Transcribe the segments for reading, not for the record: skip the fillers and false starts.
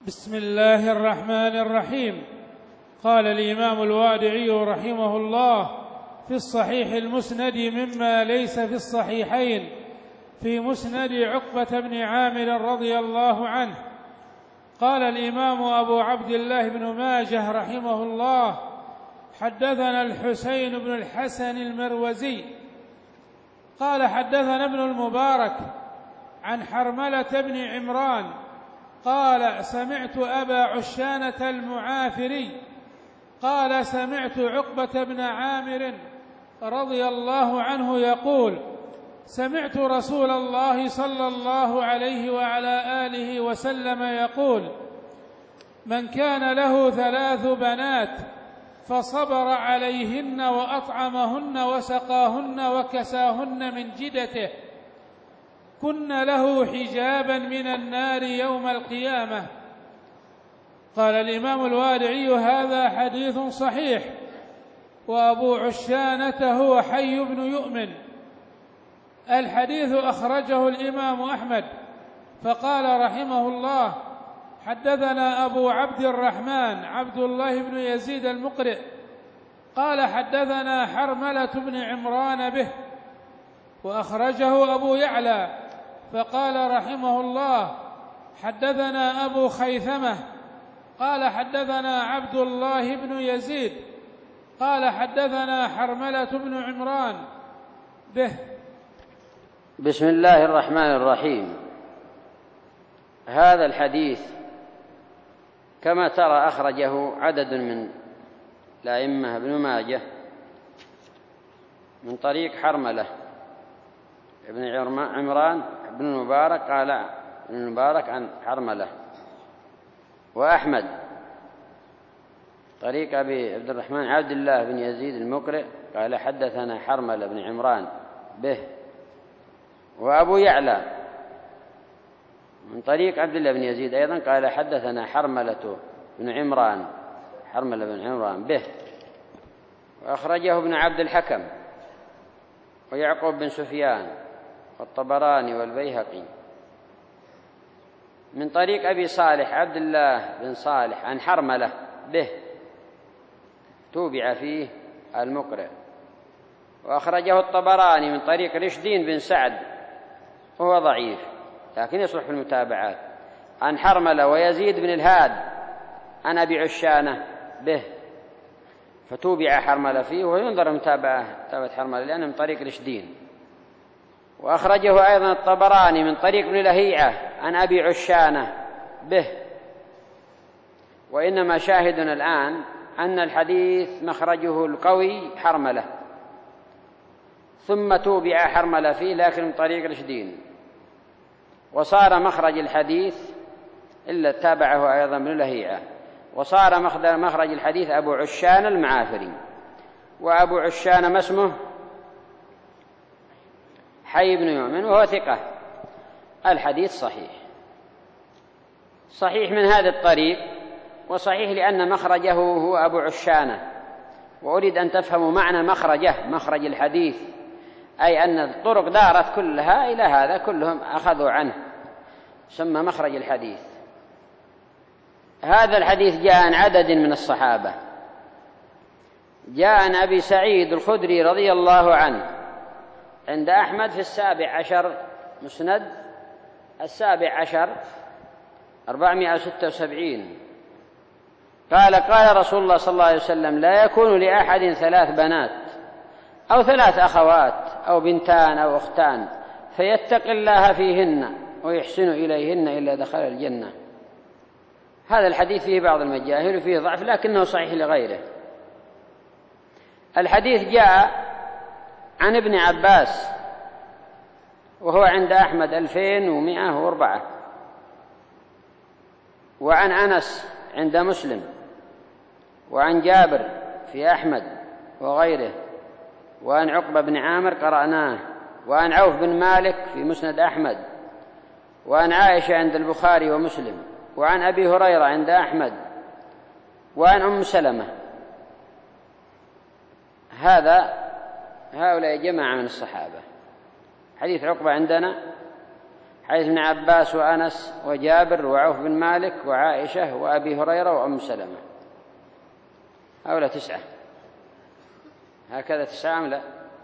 بسم الله الرحمن الرحيم. قال الإمام الوادعي رحمه الله في الصحيح المسند مما ليس في الصحيحين في مسند عقبة بن عامر رضي الله عنه. قال الإمام أبو عبد الله بن ماجه رحمه الله: حدثنا الحسين بن الحسن المروزي قال حدثنا ابن المبارك عن حرملة بن عمران قال سمعت أبا عشانة المعافري قال سمعت عقبة بن عامر رضي الله عنه يقول: سمعت رسول الله صلى الله عليه وعلى آله وسلم يقول: من كان له 3 بنات فصبر عليهن وأطعمهن وسقاهن وكساهن من جدته كن له حجابا من النار يوم القيامة. قال الإمام الوادعي: هذا حديث صحيح، وأبو عشانة هو حي بن يؤمن. الحديث أخرجه الإمام أحمد، فقال رحمه الله: حدثنا أبو عبد الرحمن عبد الله بن يزيد المقرئ قال حدثنا حرملة بن عمران به، وأخرجه أبو يعلى فقال رحمه الله: حدثنا أبو خيثمة قال حدثنا عبد الله بن يزيد قال حدثنا حرملة بن عمران به. بسم الله الرحمن الرحيم. هذا الحديث كما ترى أخرجه عدد من الأئمة ابن ماجه من طريق حرملة ابن عمران بن المبارك قال ابن المبارك عن حرملة، وأحمد طريق أبي عبد الرحمن عبد الله بن يزيد المقرئ قال حدثنا حرملة بن عمران به، وأبو يعلى من طريق عبد الله بن يزيد أيضا قال حدثنا حرملة بن عمران به، وأخرجه ابن عبد الحكم ويعقوب بن سفيان والطبراني والبيهقي من طريق أبي صالح عبد الله بن صالح عن حرملة به، توبع فيه المقرئ. وأخرجه الطبراني من طريق رشدين بن سعد وهو ضعيف لكن يصلح في المتابعات عن حرملة ويزيد بن الهاد عن أبي عشانة به، فتوبع حرملة فيه وينظر متابعة حرملة لأنه من طريق رشدين. وأخرجه أيضا الطبراني من طريق ابن لهيعة عن أبي عشانة به. وإنما شاهدنا الآن أن الحديث مخرجه القوي حرملة، ثم توبع حرملة فيه لكن من طريق رشدين، وصار مخرج الحديث إلا تابعه أيضا ابن لهيعة، وصار مخرج الحديث أبو عشان المعافري. وأبو عشان ما اسمه؟ حي بن يؤمن وهو ثقة. الحديث صحيح من هذا الطريق، وصحيح لأن مخرجه هو أبو عشانة. وأريد أن تفهموا معنى مخرج الحديث، أي أن الطرق دارت كلها إلى هذا، كلهم أخذوا عنه، سمى مخرج الحديث. هذا الحديث جاء عن عدد من الصحابة. جاء عن أبي سعيد الخدري رضي الله عنه عند أحمد في 17 مسند 17 476 قال رسول الله صلى الله عليه وسلم: لا يكون لأحد 3 بنات أو 3 أخوات أو بنتان أو أختان فيتق الله فيهن ويحسن إليهن إلا دخل الجنة. هذا الحديث فيه بعض المجاهل وفيه ضعف لكنه صحيح لغيره. الحديث جاء عن ابن عباس وهو عند أحمد 2104، وعن أنس عند مسلم، وعن جابر في أحمد وغيره، وعن عقبة بن عامر قرأناه، وعن عوف بن مالك في مسند أحمد، وعن عائشة عند البخاري ومسلم، وعن أبي هريرة عند أحمد، وعن أم سلمة. هؤلاء جماعة من الصحابة. حديث عقبة عندنا حيث ابن عباس وأنس وجابر وعوف بن مالك وعائشة وأبي هريرة وأم سلمة. هؤلاء 9. هكذا 9 أم لا؟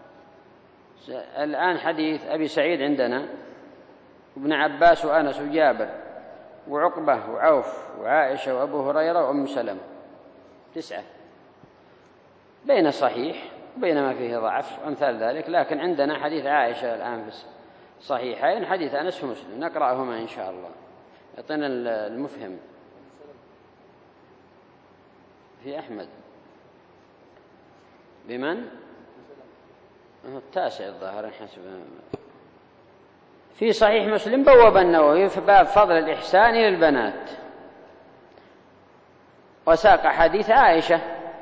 الآن حديث أبي سعيد عندنا وابن عباس وأنس وجابر وعقبة وعوف وعائشة وأبو هريرة وأم سلمة، 9، بين صحيح وبين ما فيه ضعف وأمثال ذلك. لكن عندنا حديث عائشة الآن في صحيحين، حديث أنس في مسلم، نقرأهما إن شاء الله. يعطينا المفهم في أحمد بمن؟ 9 الظاهر حسب. في صحيح مسلم بوب النووي في باب فضل الإحسان للبنات، وساق حديث عائشة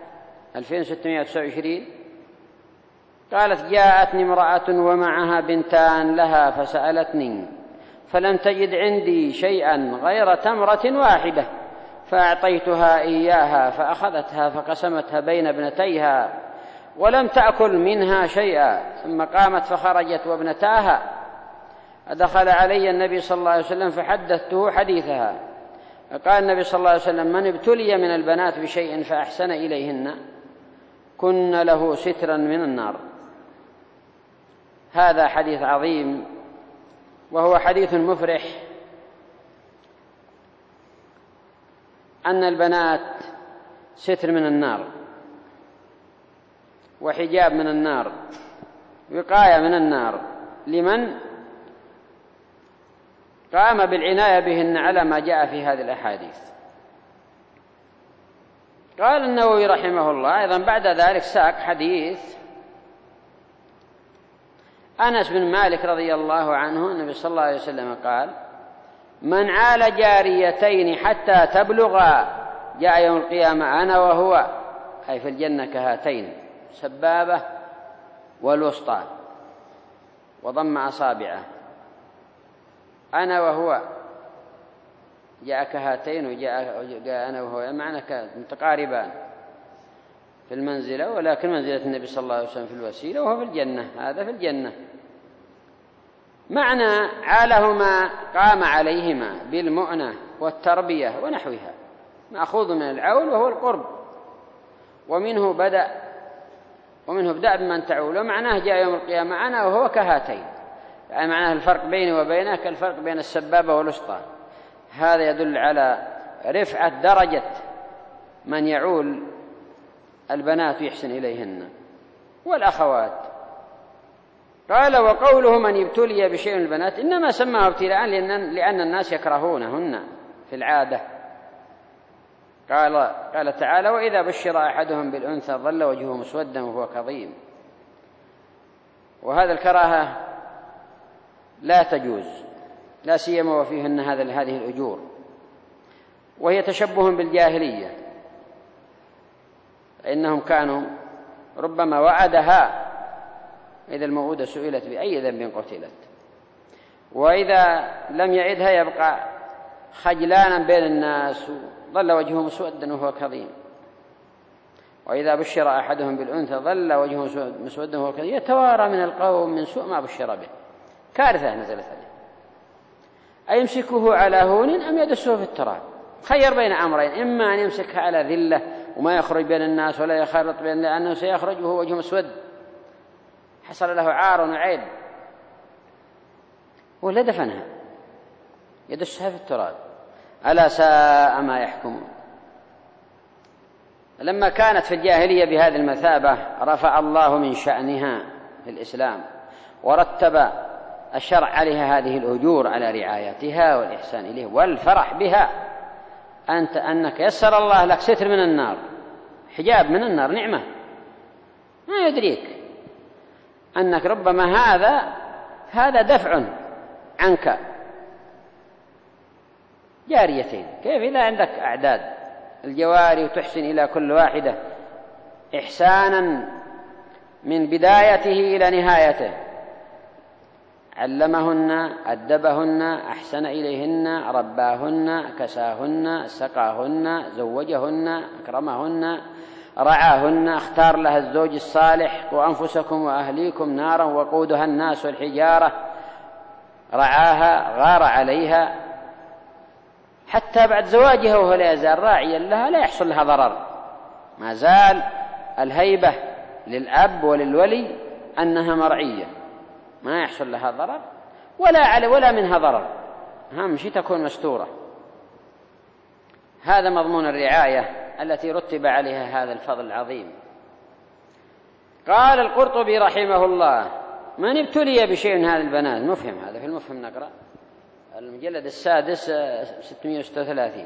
2629 قالت: جاءتني امرأة ومعها بنتان لها فسألتني فلم تجد عندي شيئا غير تمرة واحدة فأعطيتها إياها فأخذتها فقسمتها بين ابنتيها ولم تأكل منها شيئا، ثم قامت فخرجت وابنتاها. أدخل علي النبي صلى الله عليه وسلم فحدثته حديثها، فقال النبي صلى الله عليه وسلم: من ابتلي من البنات بشيء فأحسن إليهن كن له سترا من النار. هذا حديث عظيم، وهو حديث مفرح أن البنات ستر من النار وحجاب من النار، وقاية من النار لمن قام بالعناية بهن على ما جاء في هذه الأحاديث. قال النووي رحمه الله أيضا بعد ذلك ساق حديث أنس بن مالك رضي الله عنه، النبي صلى الله عليه وسلم قال: من عال جاريتين حتى تبلغا جاء يوم القيامة أنا وهو، أي في الجنة كهاتين، سبابة والوسطى وضم أصابعه، أنا وهو، جاء كهاتين وجاء أنا وهو، معنى متقاربان في المنزلة، ولكن منزلة النبي صلى الله عليه وسلم في الوسيلة وهو في الجنة، هذا في الجنة. معنى عالهما قام عليهما بالمؤنة والتربية ونحوها، مأخوذ من العول وهو القرب، ومنه بدأ بمن تعول، ومعناه جاء يوم القيامة أنا وهو كهاتين، يعني معناه الفرق بيني وبينه كالفرق بين السبابة والوسطى. هذا يدل على رفعة درجة من يعول البنات يحسن إليهن والأخوات. قال: وقوله من ابتلي بشيء من البنات إنما سماه ابتلاء لأن الناس يكرهونهن في العادة. قال تعالى: وإذا بشر أحدهم بالأنثى ظل وجهه مسودا وهو كظيم. وهذا الكراهة لا تجوز، لا سيما وفيهن هذه الأجور، وهي تشبه بالجاهلية، فإنهم كانوا ربما وعدها إذا الموءودة سئلت بأي ذنب قتلت، وإذا لم يعدها يبقى خجلانا بين الناس ظل وجهه مسودا وهو كظيم. وإذا بشر أحدهم بالأنثى ظل وجهه مسودا وهو كظيم يتوارى من القوم من سوء ما بشر به. كارثة نزلت عليه، أيمسكه على هون أم يدسه في التراب؟ خير بين أمرين: إما أن يمسكها على ذلة وما يخرج بين الناس ولا يخرط بين، لأنه سيخرج وهو وجهه مسود حصل له عار وعيب، ولا دفنها يدسها في التراب. ألا ساء ما يحكمون. لما كانت في الجاهلية بهذه المثابة رفع الله من شأنها في الإسلام ورتب الشرع عليها هذه الأجور على رعايتها والإحسان إليه والفرح بها. أنك يسر الله لك ستر من النار، حجاب من النار، نعمة ما يدريك أنك ربما هذا دفع عنك. جاريتين، كيف إذا عندك أعداد الجواري وتحسن إلى كل واحدة إحسانا من بدايته إلى نهايته، علمهن، أدبهن، أحسن إليهن، رباهن، كساهن، سقاهن، زوجهن، أكرمهن، رعاهن، اختار لها الزوج الصالح. وأنفسكم وأهليكم نارا وقودها الناس والحجارة. رعاها غار عليها حتى بعد زواجها وهو لا يزال راعيا لها، لا يحصل لها ضرر، ما زال الهيبة للأب وللولي أنها مرعية، ما يحصل لها ضرر ولا منها ضرر، أهم شيء تكون مستورة. هذا مضمون الرعاية التي رتب عليها هذا الفضل العظيم. قال القرطبي رحمه الله: من ابتلي بشيء من هذه البنات، مفهم، هذا في المفهم نقرأ المجلد السادس 636.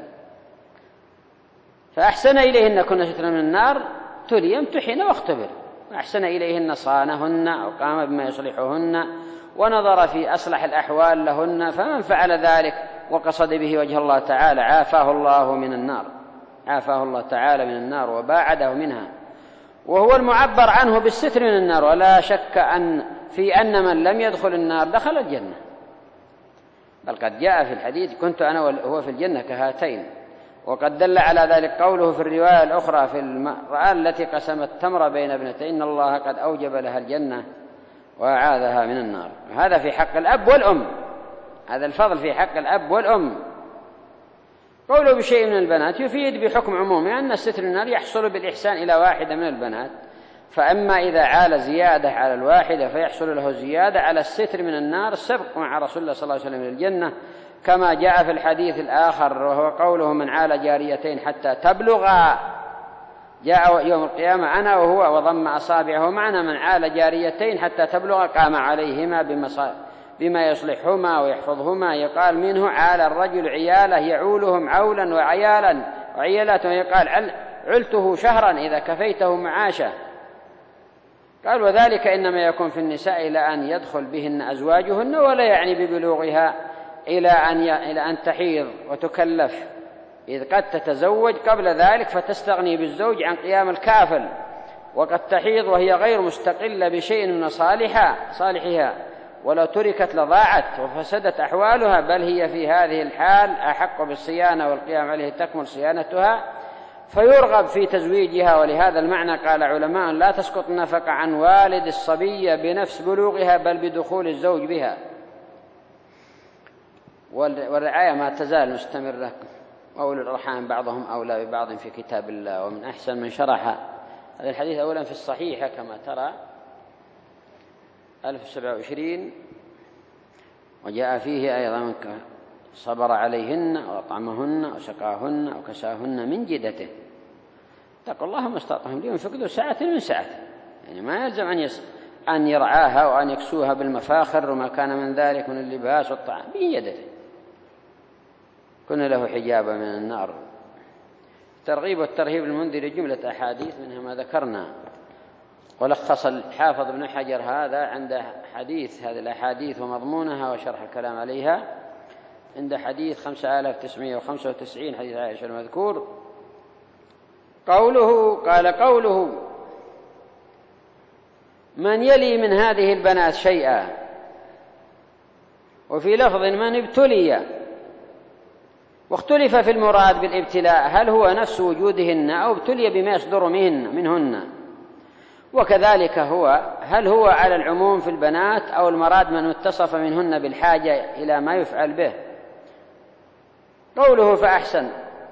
فأحسن إليهن كن سترا من النار، ابتلي امتحن واختبر، وأحسن إليهن صانهن أو قام بما يصلحهن ونظر في أصلح الأحوال لهن، فمن فعل ذلك وقصد به وجه الله تعالى عافاه الله من النار، عافاه الله تعالى من النار وباعده منها، وهو المعبر عنه بالستر من النار. ولا شك أن من لم يدخل النار دخل الجنة، بل قد جاء في الحديث: كنت أنا وهو في الجنة كهاتين. وقد دل على ذلك قوله في الرواية الأخرى في المرأة التي قسمت التمر بين ابنتين: إن الله قد أوجب لها الجنة وأعاذها من النار. هذا في حق الأب والأم، هذا الفضل في حق الأب والأم. قوله بشيء من البنات يفيد بحكم عمومي أن الستر من النار يحصل بالإحسان إلى واحدة من البنات، فأما إذا عال زيادة على الواحدة فيحصل له زيادة على الستر من النار السبق مع رسول الله صلى الله عليه وسلم إلى الجنة، كما جاء في الحديث الآخر وهو قوله: من عال جاريتين حتى تبلغا جاء يوم القيامة أنا وهو وضم أصابعه معنا، من عال جاريتين حتى تبلغا قام عليهما بما يصلحهما ويحفظهما، يقال منه عال الرجل عياله يعولهم عولا وعيالات، ويقال علته شهرا إذا كفيته معاشا. قال: وذلك إنما يكون في النساء إلى أن يدخل بهن أزواجهن، ولا يعني ببلوغها إلى أن تحيض وتكلف، إذ قد تتزوج قبل ذلك فتستغني بالزوج عن قيام الكافل، وقد تحيض وهي غير مستقلة بشيء من صالحها، ولو تركت لضاعت وفسدت أحوالها، بل هي في هذه الحال أحق بالصيانة والقيام عليه تكمل صيانتها، فيرغب في تزويجها. ولهذا المعنى قال علماء: لا تسقط النفقة عن والد الصبية بنفس بلوغها، بل بدخول الزوج بها. والرعاية ما تزال مستمرة، وأولي الأرحام بعضهم أولى ببعض في كتاب الله. ومن أحسن من شرح هذا الحديث أولا في الصحيحة كما ترى 1027، وجاء فيه أيضا: صبر عليهن وأطعمهن وسقاهن وكساهن من جدته، اتقوا الله ما استطعتم لينفق ذو سعة من سعته، يعني ما يلزم أن يرعاها وأن يكسوها بالمفاخر وما كان من ذلك من اللباس والطعام، من جدته كن له حجابا من النار. الترغيب والترهيب المنذر جملة أحاديث منها ما ذكرنا، ولخص الحافظ ابن حجر هذا عند حديث هذه الأحاديث ومضمونها وشرح الكلام عليها عند حديث 5995 حديث عائشة المذكور. قوله من يلي من هذه البنات شيئا، وفي لفظ من ابتلي، واختلف في المراد بالابتلاء هل هو نفس وجودهن أو ابتلي بما يصدر منهن، وكذلك هل هو على العموم في البنات أو المراد من اتصف منهن بالحاجة إلى ما يفعل به. قوله فأحسن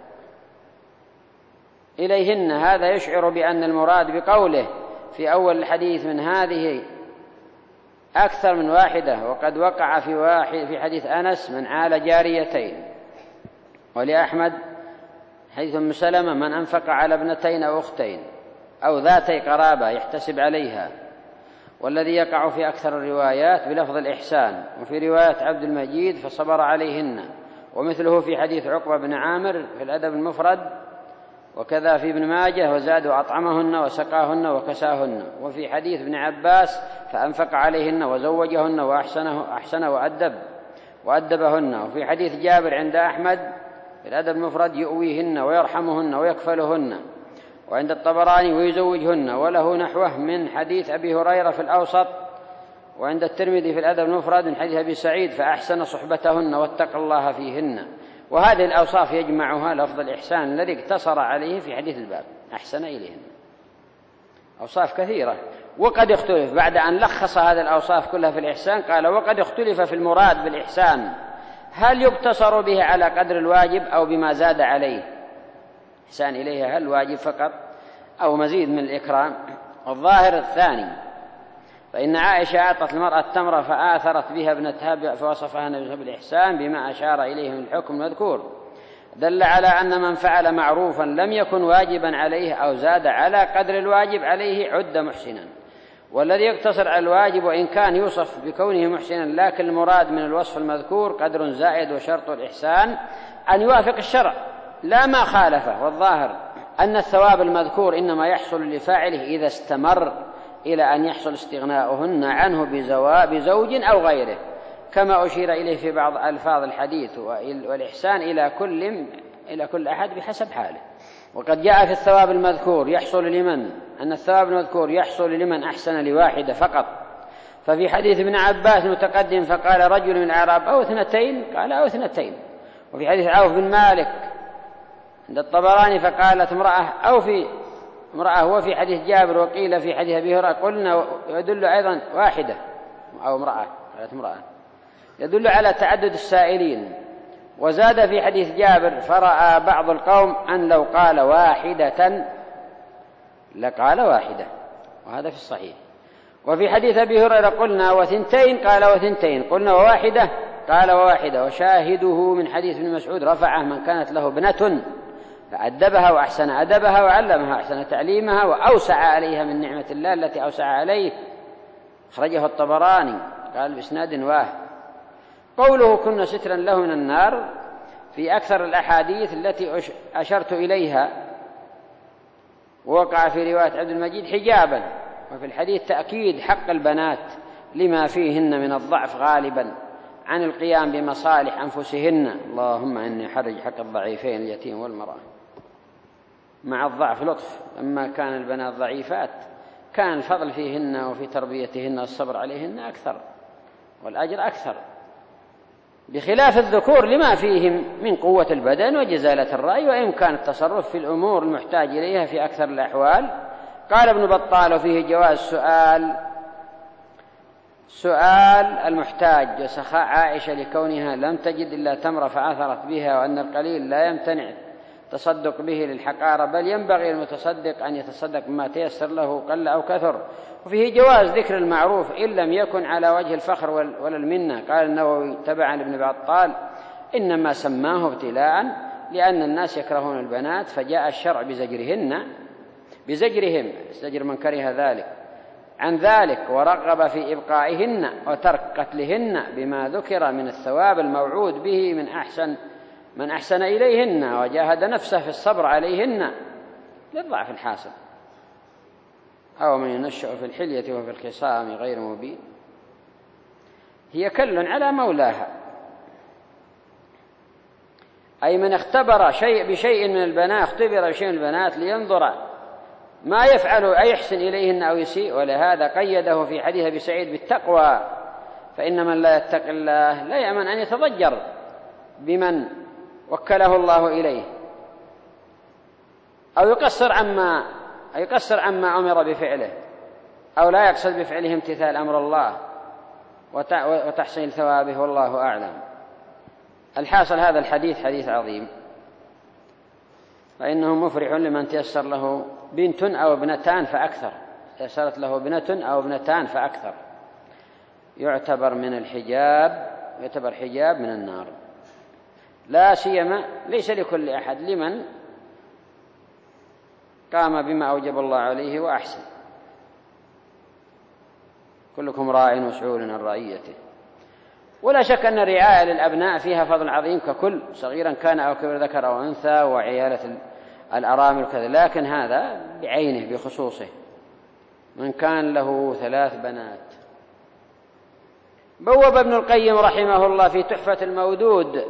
إليهن، هذا يشعر بأن المراد بقوله في أول الحديث من هذه أكثر من واحدة، وقد وقع في حديث أنس من عال جاريتين، ولأحمد حديث أم سلمة من أنفق على ابنتين أو أختين أو ذاتي قرابة يحتسب عليها، والذي يقع في أكثر الروايات بلفظ الإحسان، وفي رواية عبد المجيد فصبر عليهن، ومثله في حديث عقبة بن عامر في الأدب المفرد، وكذا في ابن ماجه وزاد أطعمهن وسقاهن وكساهن، وفي حديث ابن عباس فأنفق عليهن وزوجهن وأحسن وأدبهن، وفي حديث جابر عند أحمد في الأدب المفرد يؤويهن ويرحمهن ويكفلهن، وعند الطبراني ويزوجهن، وله نحوه من حديث أبي هريرة في الأوسط، وعند الترمذي في الأدب المفرد من حديث أبي سعيد فأحسن صحبتهن واتقى الله فيهن. وهذه الأوصاف يجمعها لفظ الإحسان الذي اقتصر عليه في حديث الباب: أحسن إليهن. أوصاف كثيرة، وقد اختلف بعد أن لخص هذه الأوصاف كلها في الإحسان، قال وقد اختلف في المراد بالإحسان، هل يقتصر به على قدر الواجب أو بما زاد عليه؟ إحسان إليها هل واجب فقط أو مزيد من الإكرام؟ الظاهر الثاني، فإن عائشة أعطت المرأة التمرة فآثرت بها ابنتها فوصفها النبي بالإحسان بما أشار إليه من الحكم المذكور، دل على أن من فعل معروفا لم يكن واجبا عليه أو زاد على قدر الواجب عليه عد محسنا. والذي يقتصر على الواجب وإن كان يوصف بكونه محسنا، لكن المراد من الوصف المذكور قدر زائد، وشرط الإحسان أن يوافق الشرع لا ما خالفه. والظاهر أن الثواب المذكور إنما يحصل لفاعله إذا استمر إلى أن يحصل استغناؤهن عنه بزوج أو غيره، كما أشير إليه في بعض ألفاظ الحديث، والإحسان إلى كل أحد بحسب حاله. وقد جاء في الثواب المذكور يحصل لمن أن الثواب المذكور يحصل لمن أحسن لواحدة فقط، ففي حديث ابن عباس المتقدم فقال رجل من الأعراب أو اثنتين، قال أو اثنتين. وفي حديث عوف بن مالك عند الطبراني فقالت امرأة أو في امرأة، وفي حديث جابر وقيل في حديث أبي هريرة قلنا يدل أيضا واحدة أو امرأة، قالت امرأة، يدل على تعدد السائلين. وزاد في حديث جابر فرأى بعض القوم أن لو قال واحدة لقال واحدة، وهذا في الصحيح. وفي حديث أبي هريرة قلنا وثنتين قال وثنتين، قلنا وواحدة قال وواحدة. وشاهده من حديث ابن مسعود رفعه من كانت له ابنة فأدبها وأحسن أدبها وعلمها أحسن تعليمها وأوسع عليها من نعمة الله التي أوسع عليه، أخرجه الطبراني قال بإسناد واه. قوله كن سترا له من النار في أكثر الأحاديث التي أشرت إليها، ووقع في رواية عبد المجيد حجابا، وفي الحديث تأكيد حق البنات لما فيهن من الضعف غالبا عن القيام بمصالح أنفسهن. اللهم إني حرج حق الضعيفين اليتيم والمرأة. مع الضعف لطف، لما كان البنات ضعيفات كان الفضل فيهن وفي تربيتهن والصبر عليهن أكثر والأجر أكثر، بخلاف الذكور لما فيهم من قوة البدن وجزالة الرأي وإمكان التصرف في الأمور المحتاج إليها في أكثر الأحوال. قال ابن بطال فيه جواز سؤال المحتاج وسخاء عائشة لكونها لم تجد إلا تمر فأثرت بها، وأن القليل لا يمتنع التصدق به للحقارة، بل ينبغي المتصدق أن يتصدق بما تيسر له قل أو كثر. وفيه جواز ذكر المعروف إن لم يكن على وجه الفخر ولا المنة. قال النووي تبعا لابن بطال إنما سماه ابتلاء لأن الناس يكرهون البنات فجاء الشرع بزجرهم زجر من كره ذلك عن ذلك، ورغب في إبقائهن وترك قتلهن بما ذكر من الثواب الموعود به من أحسن إليهن وجاهد نفسه في الصبر عليهن للضعف الحاصل، أو من ينشأ في الحلية وفي الخصام غير مبين. هي كل على مولاها، أي من اختبر بشيء من البنات اختبر بشيء من البنات لينظر ما يفعل أيحسن إليهن أو يسيء. ولهذا قيده في حديث أبي سعيد بالتقوى، فإن من لا يتق الله لا يأمن أن يتضجر بمن وكله الله إليه أو يقصر عما أمر بفعله، أو لا يقصد بفعله امتثال أمر الله وتحصيل ثوابه، والله أعلم. الحاصل هذا الحديث حديث عظيم، فإنه مفرح لمن تيسر له بنت أو ابنتان فأكثر، تيسرت له ابنة أو ابنتان فأكثر، يعتبر حجاب من النار، لا سيما ليس لكل أحد، لمن قام بما أوجب الله عليه وأحسن. كلكم راع مسؤول عن رعيته. ولا شك أن الرعاية للأبناء فيها فضل عظيم ككل، صغيرا كان أو كبير، ذكر أو أنثى، وعيالة الأرامل وكذا، لكن هذا بعينه بخصوصه. من كان له 3 بنات. بوب ابن القيم رحمه الله في تحفة المودود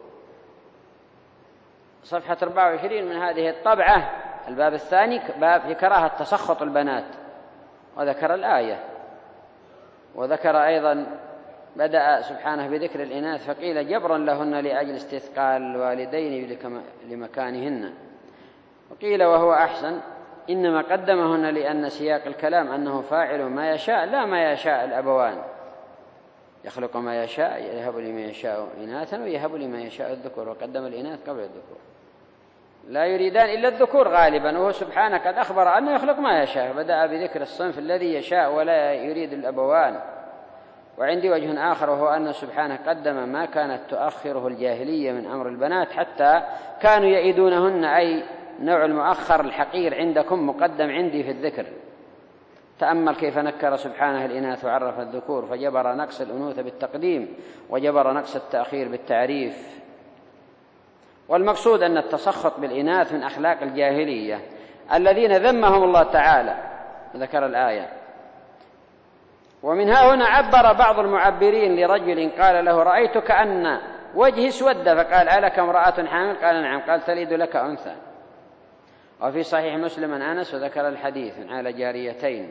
صفحة 24 من هذه الطبعة الباب الثاني، باب في كراهة تسخط البنات، وذكر الآية، وذكر أيضا بدأ سبحانه بذكر الإناث فقيل جبرا لهن لأجل استثقال الوالدين لمكانهن، وقيل وهو أحسن إنما قدمهن لأن سياق الكلام أنه فاعل ما يشاء لا ما يشاء الأبوان، يخلق ما يشاء، يهب لمن يشاء إناثا ويهب لمن يشاء الذكور، وقدم الإناث قبل الذكور، لا يريدان إلا الذكور غالبا، وهو سبحانه قد أخبر أنه يخلق ما يشاء، بدأ بذكر الصنف الذي يشاء ولا يريد الأبوان. وعندي وجه آخر، وهو أن سبحانه قدم ما كانت تؤخره الجاهلية من أمر البنات حتى كانوا يئدونهن، أي نوع المؤخر الحقير عندكم مقدم عندي في الذكر. تأمل كيف نكر سبحانه الإناث وعرف الذكور، فجبر نقص الأنوثة بالتقديم وجبر نقص التأخير بالتعريف. والمقصود أن التسخط بالإناث من أخلاق الجاهلية الذين ذمهم الله تعالى، ذكر الآية. ومن هنا عبر بعض المعبرين لرجل قال له: رأيتك أن وجهي اسود، فقال: ألك امرأة حامل؟ قال: نعم. قال: تلد لك أنثى. وفي صحيح مسلم عن أنس وذكر الحديث على جاريتين،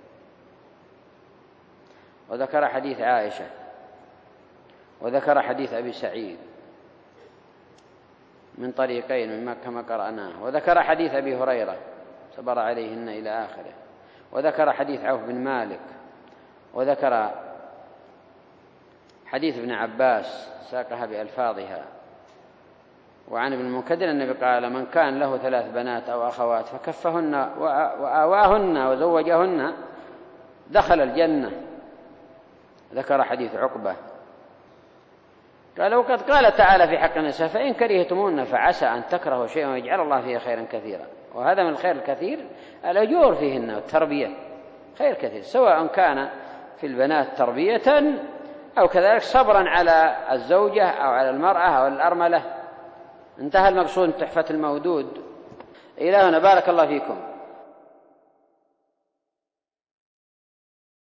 وذكر حديث عائشة، وذكر حديث أبي سعيد من طريقين كما قرأناه، وذكر حديث أبي هريرة صبر عليهن إلى آخره، وذكر حديث عوف بن مالك، وذكر حديث ابن عباس ساقها بألفاظها. وعن ابن المنكدر النبي قال: من كان له 3 بنات أو أخوات فكفهن وآواهن وزوجهن دخل الجنة. ذكر حديث عقبة. قال: وقد قال تعالى في حق النساء: فإن كرهتمون فعسى أن تكرهوا شيئا ويجعل الله فيه خيرا كثيرا. وهذا من الخير الكثير الأجور فيهن والتربية، خير كثير، سواء كان في البنات تربية أو كذلك صبرا على الزوجة أو على المرأة أو الأرملة. انتهى المقصود تحفة المودود. إلى هنا، بارك الله فيكم.